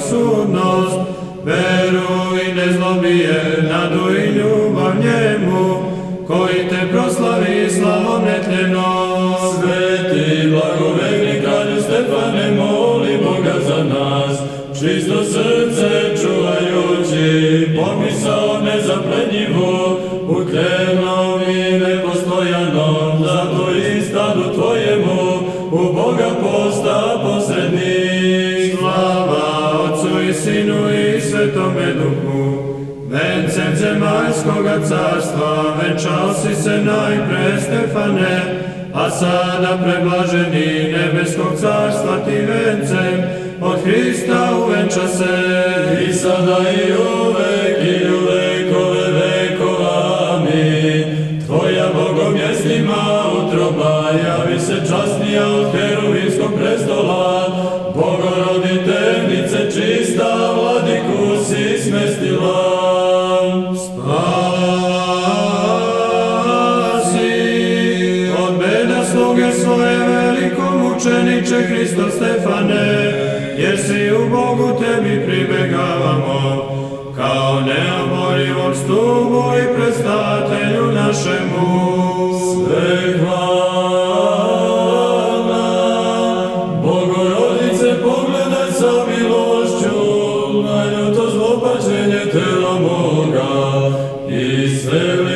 sudnost, veru i nezlobije, nadu i ljubav njemu, koji te proslavi slavom netljeno. Sveti, blagoverni kralju Stefane, moli Boga za nas, čisto srce čuvajući, pomisao nezaplenjivu, u tljenom i nepostojanom, zato i stadu tvojemu, u Boga posta posrednik. Slava Otcu i Sinu i Svetome Duhu, vencem zemaljskoga carstva, venčao si se najpre Stefane, a sada preblaženi nebeskog carstva ti vencem od Hrista uvenča se. I sada i uvek i u vekove vekova, amin. Tvoja bogomjestima utroba, javi se časnija od herovinskog prestola, Bogoroditeljice čista, vladiku si smestila. Svoje velikom učeniče Hristo Stefane, jer si u Bogu tebi pribegavamo, kao neoborivom stubu i predstavatelju našemu. Sve hvala, Bogorodice, pogledaj sa milošću na ljuto zlopačenje tela moga i sve